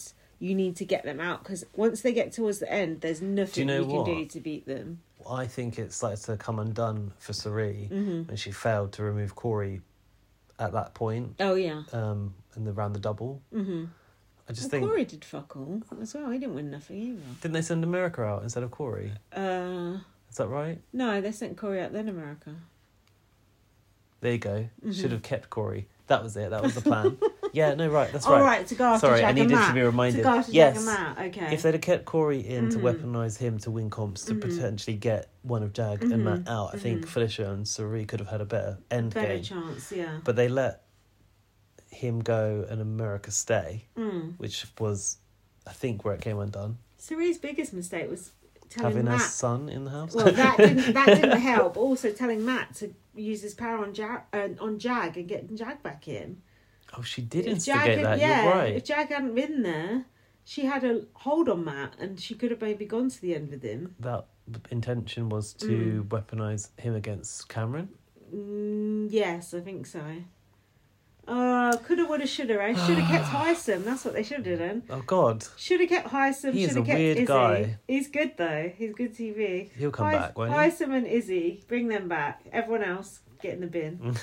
you need to get them out, because once they get towards the end, there's nothing you know you can what? do to beat them. I think it started to come undone for Cirie Mm-hmm. when she failed to remove Corey at that point. Oh yeah. Um, in the round the double. Mm-hmm. I just Well, think Corey did fuck all as well. He didn't win nothing either. didn't they send America out instead of Corey? Uh, Is that right? no, they sent Corey out then America. There you go. Mm-hmm. Should have kept Corey. That was it. That was the plan. Yeah, no, right. That's All right. right, to go after Sorry, Jack I and needed Matt. to be reminded. To go after yes. Jack and Matt. Okay. If they'd have kept Corey in to Mhm. weaponise him to win comps to Mhm. potentially get one of Jag Mhm. and Matt out, I think Mhm. Felicia and Cirie could have had a better end Better game. chance, yeah. But they let him go and America stay, Mm. which was, I think, where it came undone. Cirie's biggest mistake was telling Having Matt. a son in the house. Well, that didn't that didn't help. Also, telling Matt to use his power on Jag uh, on Jag and get Jag back in. Oh, she did If Jag instigate had- that. yeah, You're right. if Jag hadn't been there, she had a hold on Matt, and she could have maybe gone to the end with him. That intention was to weaponise him against Cameron. Mm, yes, I think so. Uh, coulda, woulda, shoulda. I should have kept Hysum. That's what they should have done. Oh God, Should have kept Hysum. He is Should have a kept weird Izzy. guy. He's good though. He's good T V. he'll come Hys- back, won't he? Hysum and Izzy, bring them back. Everyone else, get in the bin.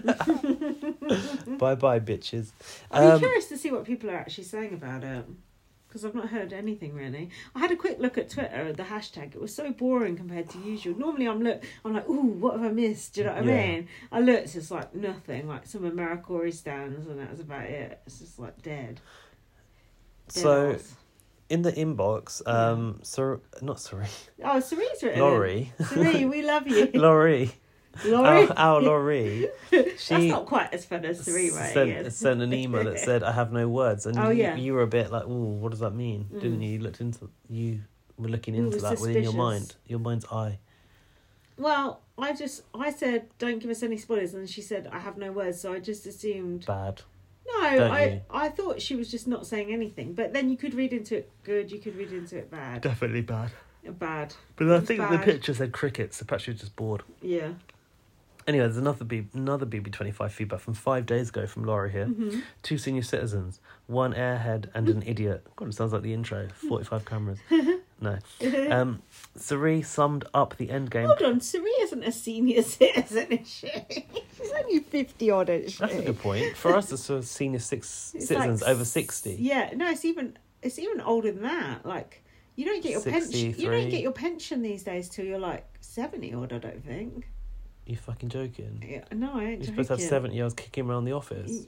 Bye bye, bitches. I'm Um, curious to see what people are actually saying about it, because I've not heard anything really. I had a quick look at Twitter, the hashtag. It was so boring compared to usual. Normally, I'm look, I'm like, ooh, what have I missed? Do you know what I Yeah. mean? I looked, it's like nothing, like some AmeriCorey stands, and that was about it. It's just like dead. Dead So, off. in the inbox, um, Sir, not sorry, Oh, Cirie's written. Laurie, Cirie, we love you. Laurie, Laurie. our, our Laurie, That's she not quite as fun as Cirie writing sent, it. sent an email that said, "I have no words," and Oh, you, yeah. you were a bit like, "Oh, what does that mean?" Mm. Didn't you? You looked into you were looking We into were that within your suspicious. mind, your mind's eye. Well, I just I said don't give us any spoilers, and she said I have no words, so I just assumed. Bad. No, Don't I you? I thought she was just not saying anything, but then you could read into it good, you could read into it bad. Definitely bad. Bad, But I It's think the bad. picture said crickets, so perhaps she was just bored. yeah. Anyway, there's another B, another B B twenty-five feedback from five days ago from Laurie here. Mm-hmm. Two senior citizens, one airhead and an idiot. God, it sounds like the intro. forty-five cameras. No. Um, Cirie summed up the end game. Hold on, Cirie isn't a senior citizen, is she? She's only fifty odd, isn't she? That's a good point. For us, it's sort of senior six It's citizens like over s- sixty. Yeah, no, it's even it's even older than that. Like you don't get your pension. You sixty-three. don't get your pension these days till you're like seventy odd. I don't think. You fucking joking? Yeah, no, I ain't You're supposed to have joking. seventy-year-olds kicking around the office.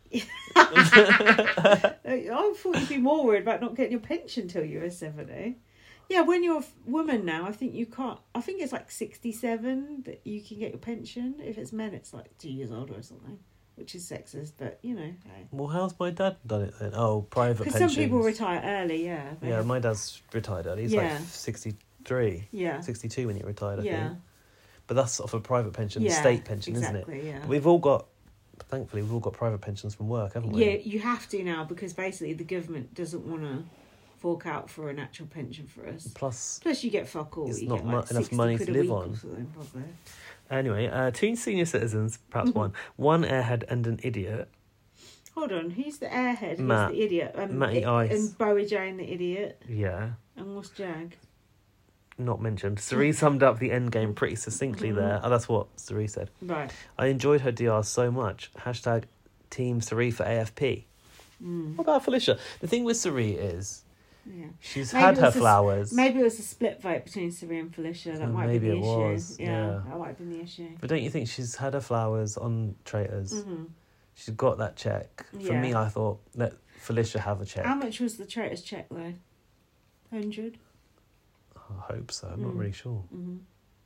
I thought you'd be more worried about not getting your pension till you were seventy. Yeah, when you're a f- woman now, I think you can't. I think it's like sixty-seven that you can get your pension. If it's men, it's like two years older or something, which is sexist. But you know, hey. Well, how's my dad done it then? Oh, private Because pensions. some people retire early. Yeah. they Yeah, have- my dad's retired early. He's Yeah. like sixty-three, Yeah. sixty-two when he retired, I Yeah. think. But that's off a private pension, Yeah. state pension, Exactly. isn't it? Yeah. We've all got, thankfully, we've all got private pensions from work, haven't we? Yeah, you have to now because basically the government doesn't want to fork out for an actual pension for us. Plus, Plus, you get fuck all. It's You not get mu- like enough sixty money quid to a live week on. or something, probably. anyway, uh, two senior citizens, perhaps one, one airhead and an idiot. Hold on, who's the airhead? Matt. Who's the idiot? Um, Matty it- Ice. And Bowie Jane, the idiot. Yeah, And what's Jag? not mentioned. Cirie summed up the end game pretty succinctly there. Oh, that's what Cirie said. Right. I enjoyed her D Rs so much. Hashtag Team Cirie for A F P. Mm. What about Felicia? The thing with Cirie is Yeah. she's Maybe had it her was a s- flowers. Maybe it was a split vote between Cirie and Felicia. That Oh, might maybe be the it issue. was, Yeah, yeah. that might have been the issue. But don't you think she's had her flowers on Traitors? Mm-hmm. She's got that check. For Yeah. me, I thought, let Felicia have a check. How much was the traitors check though? Hundred. I hope so. I'm not Mm. really sure. Mm-hmm.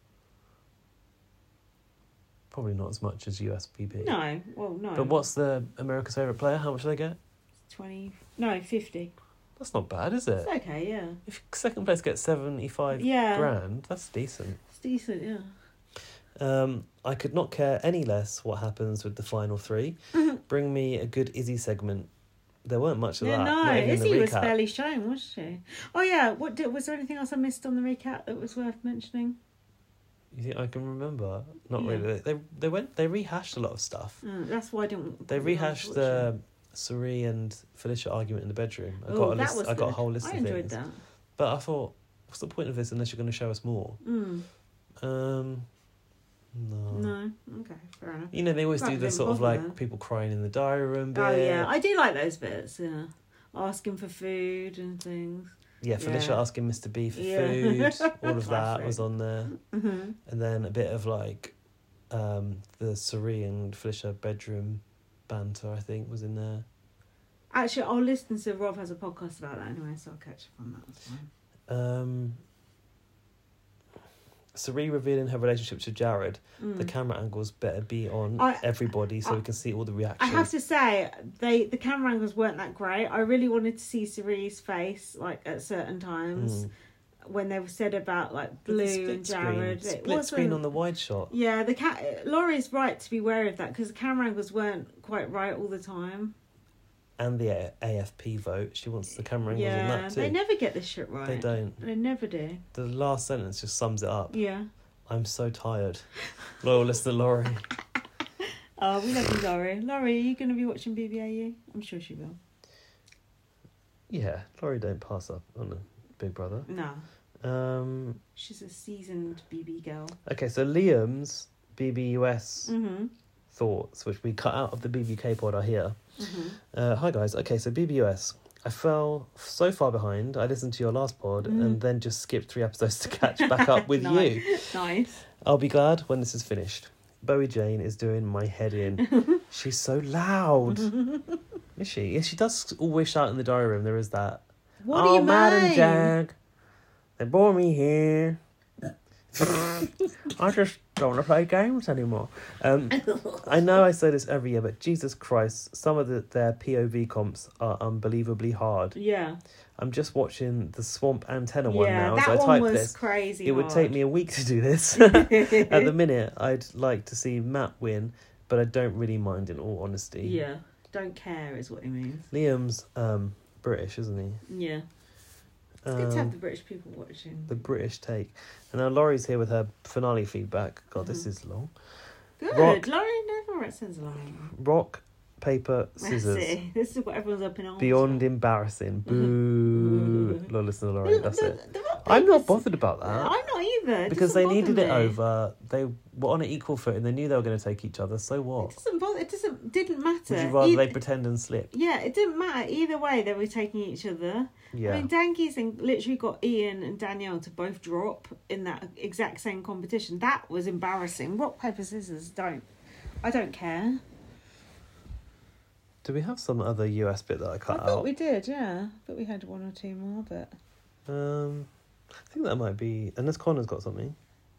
Probably not as much as U S P P. No, well, no. But what's the America's favourite player? How much do they get? Twenty? No, fifty. That's not bad, is it? It's okay, yeah. If second place gets seventy-five Yeah. grand, that's decent. It's decent, yeah. Um, I could not care any less what happens with the final three. Bring me a good Izzy segment. There weren't much of Yeah, that. no, not even in Izzy the was recap. barely shown, was she? Oh yeah, what did, was there anything else I missed on the recap that was worth mentioning? You think I can remember? Not Yeah. really. They they went. They rehashed a lot of stuff. Mm, that's why I didn't. They didn't want to rehashed watch the Suri and Felicia argument in the bedroom. I Ooh, got a that list. was I got a good. whole list I of enjoyed things. that. But I thought, what's the point of this unless you're going to show us more? Mm. Um, no. No. Okay, fair enough. You know, they always Right, do the didn't sort of bother like then. people crying in the diary room bit. Oh yeah, I do like those bits. Yeah, asking for food and things. Yeah, Felicia Yeah. asking Mister B for Yeah. food. All of that Classic. was on there. Mm-hmm. And then a bit of like um, the Suri and Felicia bedroom banter, I think, was in there. Actually, I'll listen to Rob has a podcast about that anyway, so I'll catch up on that. That's fine. Um, Suri revealing her relationship to Jared. Mm. The camera angles better be on I- everybody so I- we can see all the I reactions. have to say, they the camera angles weren't that great. I really wanted to see Cerise's face, like at certain times Mm. when they were said about like But the Blue split and Jared. Screen, It split screen wasn't- on the wide shot. Yeah, the cat. Laurie's right to be wary of that because the camera angles weren't quite right all the time. And the A- AFP vote. She wants the camera angles on Yeah, that too. they never get this shit right. They don't. They never do. The last sentence just sums it up. Yeah. I'm so tired. Loyal listener Laurie. Oh, we love you, Laurie. Laurie, are you going to be watching B B A U? I'm sure she will. Yeah, Laurie don't pass up on a Big Brother. No, Um, she's a seasoned B B girl. okay, so Liam's B B U S Mm-hmm. thoughts, which we cut out of the B B K pod, are here. Mm-hmm. Uh, hi guys. Okay, so B B U S. I fell so far behind. I listened to your last pod Mm. and then just skipped three episodes to catch back up with Nice. you. Nice. I'll be glad when this is finished. Bowie Jane is doing my head in. She's so loud. Is she? Yeah, she does always shout in the diary room. There is that. What oh, do you Madam mean? Jack, they bore me here. I just don't want to play games anymore. Um, I know I say this every year, but Jesus Christ, some of the, their P O V comps are unbelievably hard. Yeah. I'm just watching the Swamp Antenna one Yeah, now, that so I one typed was this. crazy. It would hard. take me a week to do this. At the minute, I'd like to see Matt win, but I don't really mind in all honesty. Yeah. Don't care is what he means. Liam's um, British, isn't he? Yeah. It's good to have Um, the British people watching. the British take. And now Laurie's here with her finale feedback. God, this Mhm. is long. Good. Rock. Laurie never writes sense along. Rock, paper, scissors. See, this is what everyone's up in arms Beyond for. embarrassing. Boo. Lord, listen to Laurie, The- that's the- it. the rock I'm not papers- bothered about that. I'm not either. It Because doesn't they bother needed it me. over. They were on an equal footing. They knew they were going to take each other. So It what? doesn't bother. It doesn't. Didn't matter. Would you rather Eith- they pretend and slip? Yeah, it didn't matter either way. They were taking each other. Yeah. I mean, Dan Giesing literally got Ian and Danielle to both drop in that exact same competition. That was embarrassing. Rock paper scissors. Don't. I don't care. Do we have some other U S bit that I I cut thought out? we did. Yeah, I thought we had one or two more, but. Um, I think that might be. Unless Connor's got something.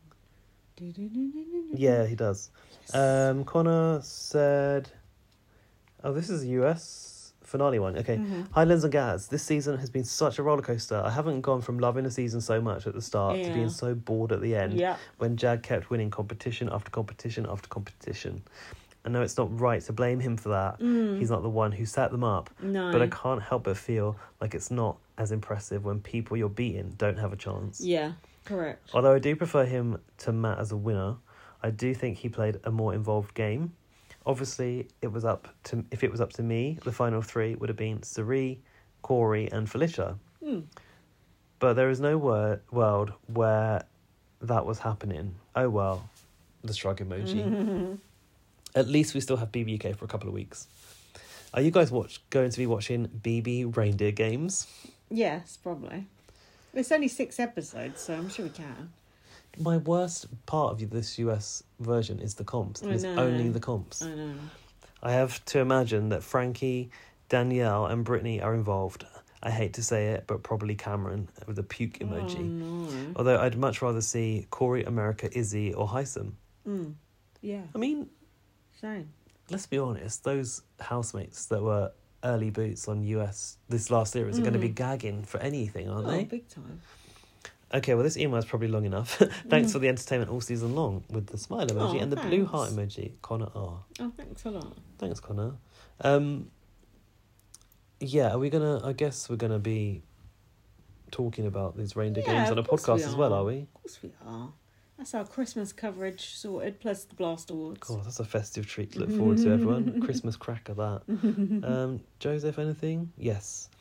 Yeah, he does. Yes. Um, Connor said, "Oh, this is a U S finale one." Okay. Mhm. Hi, Lens and Gaz. This season has been such a roller coaster. I haven't gone from loving a season so much at the start to Yeah. being so bored at the end. Yeah. When Jag kept winning competition after competition after competition. I know it's not right to blame him for that. Mm. He's not the one who set them up. No. But I can't help but feel like it's not as impressive when people you're beating don't have a chance. Yeah. Correct. Although I do prefer him to Matt as a winner, I do think he played a more involved game. Obviously, it was up to if it was up to me, the final three would have been Suri, Corey, and Felicia. Mm. But there is no wor- world where that was happening. Oh well, the shrug emoji. At least we still have B B U K for a couple of weeks. Are you guys watch going to be watching B B Reindeer Games? Yes, probably. It's only six episodes, so I'm sure we can. My worst part of this U S version is the comps. I It's know. only the comps. I know. I have to imagine that Frankie, Danielle, and Brittany are involved. I hate to say it, but probably Cameron with a puke emoji. Oh, no. Although I'd much rather see Corey, America, Izzy, or Heisem. Mm. Yeah. I mean, Shame. let's be honest, those housemates that were early boots on U S this last series are going to be Mm. gagging for anything, aren't Oh, they? big time. Okay, well, this email is probably long enough. Thanks for the entertainment all season long with the smile emoji Oh, and the blue thanks. heart emoji. Connor R. Oh, thanks a lot. Thanks, Connor. Um, yeah, are we going to... I guess we're going to be talking about these reindeer Yeah, games on a of course we podcast as well, are. are we? Of course we are. That's our Christmas coverage sorted, plus the Blast Awards. God, that's a festive treat to look forward to, everyone. Christmas cracker, that. Um, Joseph, anything? Yes.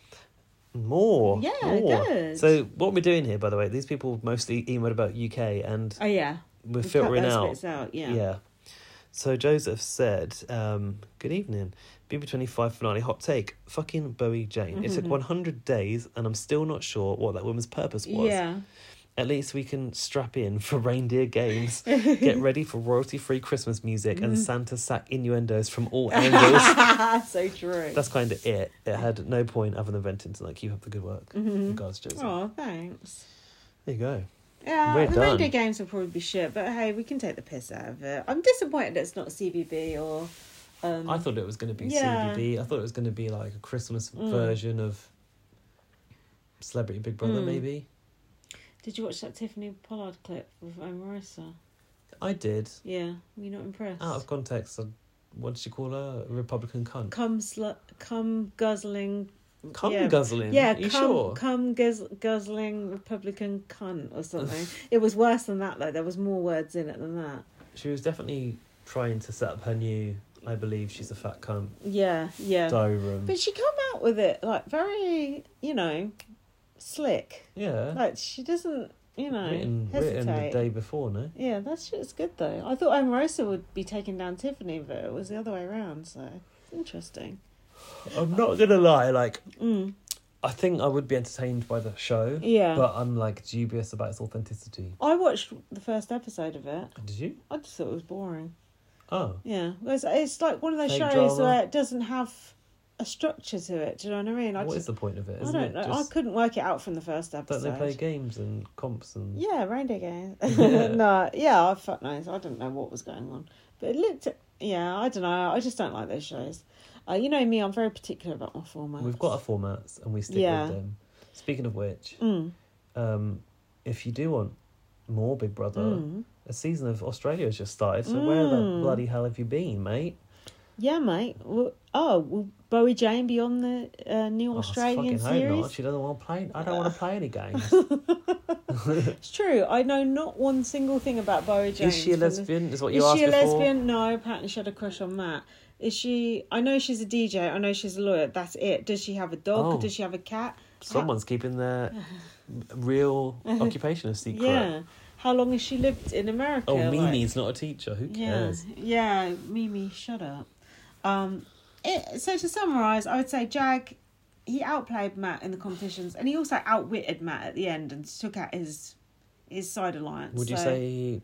More. Yeah, more. good. So what we're doing here, by the way, these people mostly emailed about U K, and oh yeah, we're We've filtering cut those out. bits out. Yeah. Yeah. So Joseph said, um, good evening. B B twenty-five finale hot take. Fucking Bowie Jane. Mm-hmm. It took one hundred days and I'm still not sure what that woman's purpose was. Yeah. At least we can strap in for reindeer games, get ready for royalty-free Christmas music and Santa sack innuendos from all angles. So true. That's kind of it. It had no point other than venting to like, keep up the good work. Mm-hmm. Regards, Joseph. Oh, thanks. There you go. Yeah, We're the done. reindeer games will probably be shit, but hey, we can take the piss out of it. I'm disappointed it's not C B B or... Um, I thought it was going to be yeah. C B B. I thought it was going to be like a Christmas Mm. version of Celebrity Big Brother, Mm. maybe. Did you watch that Tiffany Pollard clip with Omarosa? I did. Yeah, were you not impressed? Out of context, uh, what did she call her? A Republican cunt. Cum, slu- cum guzzling... Cum yeah. guzzling? Yeah, Are you cum, sure? cum guzz- guzzling Republican cunt or something. It was worse than that, though. There was more words in it than that. She was definitely trying to set up her new, I believe she's a fat cunt, Yeah, yeah. diary room. But she come out with it, like, very, you know, slick. Yeah. Like, she doesn't, you know, written, hesitate. written the day before, no? Yeah, that shit's good, though. I thought Omarosa would be taking down Tiffany, but it was the other way around, so it's interesting. I'm not going to lie, like, Mm. I think I would be entertained by the show, Yeah. but I'm, like, dubious about its authenticity. I watched the first episode of it. Did you? I just thought it was boring. Oh. Yeah. It's, it's like one of those Fake shows drama. where it doesn't have a structure to it. Do you know what I mean? I What just, is the point of it? I Isn't don't it know. just... I couldn't work it out from the first Don't episode. they play games and comps and... Yeah, reindeer games. Yeah. No, yeah, I fuck knows. I didn't know what was going on. But it looked... Yeah, I don't know. I just don't like those shows. Uh, you know me, I'm very particular about my formats. We've got our formats and we stick Yeah. with them. Speaking of which, Mm. um, if you do want more Big Brother, Mm. a season of Australia has just started, so where the Mm. bloody hell have you been, mate? Yeah, mate. Well, oh, will Bowie Jane be on the uh, new Oh, Australian fucking hope series? not. She doesn't want to play. I don't want to play any games. It's true. I know not one single thing about Bowie Jane. Is she a lesbian? Is what you Is asked she a before? lesbian? No, apparently she had a crush on Matt. Is she... I know she's a D J. I know she's a lawyer. That's it. Does she have a dog? Oh. Does she have a cat? Someone's keeping their real occupation a secret. Yeah. How long has she lived in America? Oh, Like- Mimi's not a teacher. Who cares? Yeah, yeah, Mimi, shut up. Um, it, so to summarise, I would say Jag, he outplayed Matt in the competitions, and he also outwitted Matt at the end and took out his his side alliance. Would you so, say he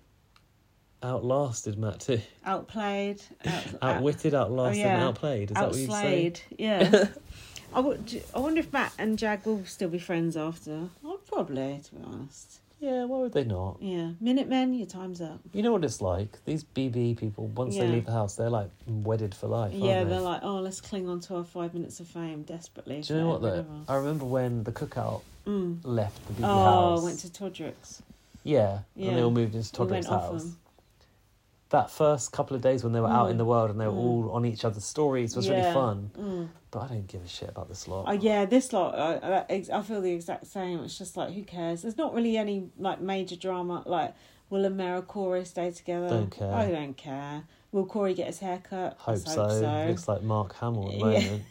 outlasted Matt too? outplayed, out, Outwitted, outlasted, oh, yeah. and outplayed? Is that what you'd say? outslayed? Yeah. I would. I wonder if Matt and Jag will still be friends after. Oh, probably, to be honest. Yeah, why would they not? Yeah, Minutemen, your time's up. You know what it's like? These B B people, once they Yeah. leave the house, they're like wedded for life, aren't Yeah, they? they're like, oh, let's cling on to our five minutes of fame desperately. Do you know what though? forever. I remember when the cookout Mm. left the B B Oh, house. went to Todrick's. Yeah, Yeah. and they all moved into We Todrick's went off house. them. That first couple of days when they were out Mm. in the world and they were Mm. all on each other's stories was really Yeah. fun. Mm. But I don't give a shit about this lot. Oh yeah, this lot. I, I, I feel the exact same. It's just like, who cares? There's not really any like major drama. Like, will Amara Corey stay together? Don't care. I don't care. Will Corey get his hair cut? Hope, Let's so. hope so. Looks like Mark Hamill at the Yeah. moment.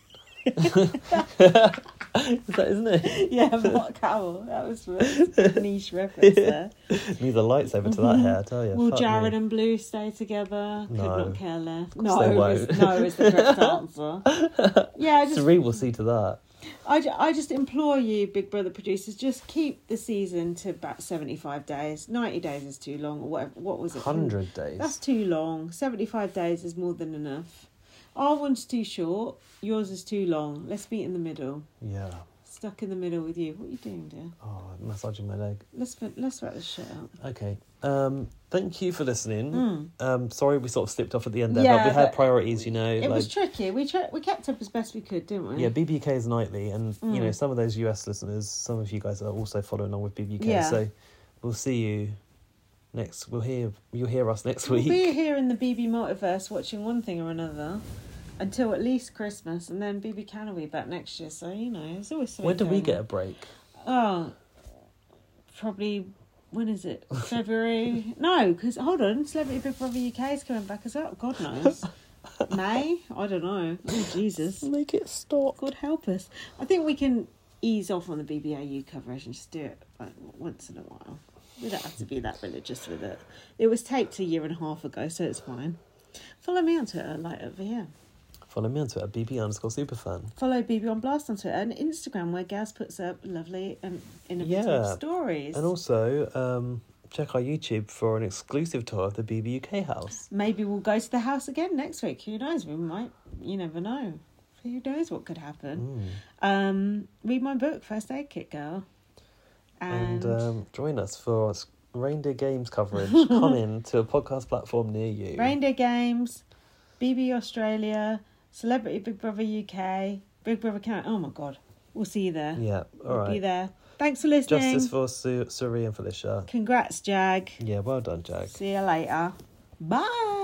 Is that, isn't it? Yeah, Mark Howell. That was a niche reference there. Needs a lightsaber to that hair, I tell you. Will Fuck Jared me. and Blue stay together? Could No. not care less. course No, they is, won't. no is the correct answer. Yeah, I just, Sari will see to that. I, ju- I just implore you, Big Brother producers, just keep the season to about seventy-five days. ninety days is too long, or whatever. What was it? one hundred days. That's too long. seventy-five days is more than enough. Our one's too short. Yours is too long. Let's meet in the middle. Yeah. Stuck in the middle with you. What are you doing, dear? Oh, massaging my leg. Let's let's wrap this shit up. Okay. Um, thank you for listening. Mm. Um, sorry we sort of slipped off at the end there, Yeah, but we had but priorities, you know. It like, was tricky. We tri- we kept up as best we could, didn't we? yeah, B B K is nightly, and you Mm. know some of those U S listeners, some of you guys are also following along with B B K. Yeah. So we'll see you next. We'll hear you'll hear us next We'll week. be here in the B B multiverse watching one thing or another until at least Christmas, and then B B Can will be back next year. So you know, it's always something When do we going get on. a break? Oh, probably when is it? February? No, because, hold on, Celebrity Big Brother U K is coming back as well. God knows. May? I don't know. Oh, Jesus. Make it stop. God help us. I think we can ease off on the B B A U coverage and just do it like once in a while. We don't have to be that religious with it. It was taped a year and a half ago, so it's fine. Follow me on Twitter, like over here. Follow me on Twitter, B B underscore superfan. Follow B B on Blast on Twitter and Instagram, where Gaz puts up lovely and innovative Yeah. stories. And also, um, check our YouTube for an exclusive tour of the B B U K house. Maybe we'll go to the house again next week. Who knows? We might. You never know. Who knows what could happen? Mm. Um, read my book, First Aid Kit Girl. And, And um, join us for s- Reindeer Games coverage coming to a podcast platform near you. Reindeer Games, B B Australia, Celebrity Big Brother U K, Big Brother Canada. Oh my God. We'll see you there. Yeah, all We'll right. be there. Thanks for listening. Justice for Su- Suri and Felicia. Congrats, Jag. Yeah, well done, Jag. See you later. Bye.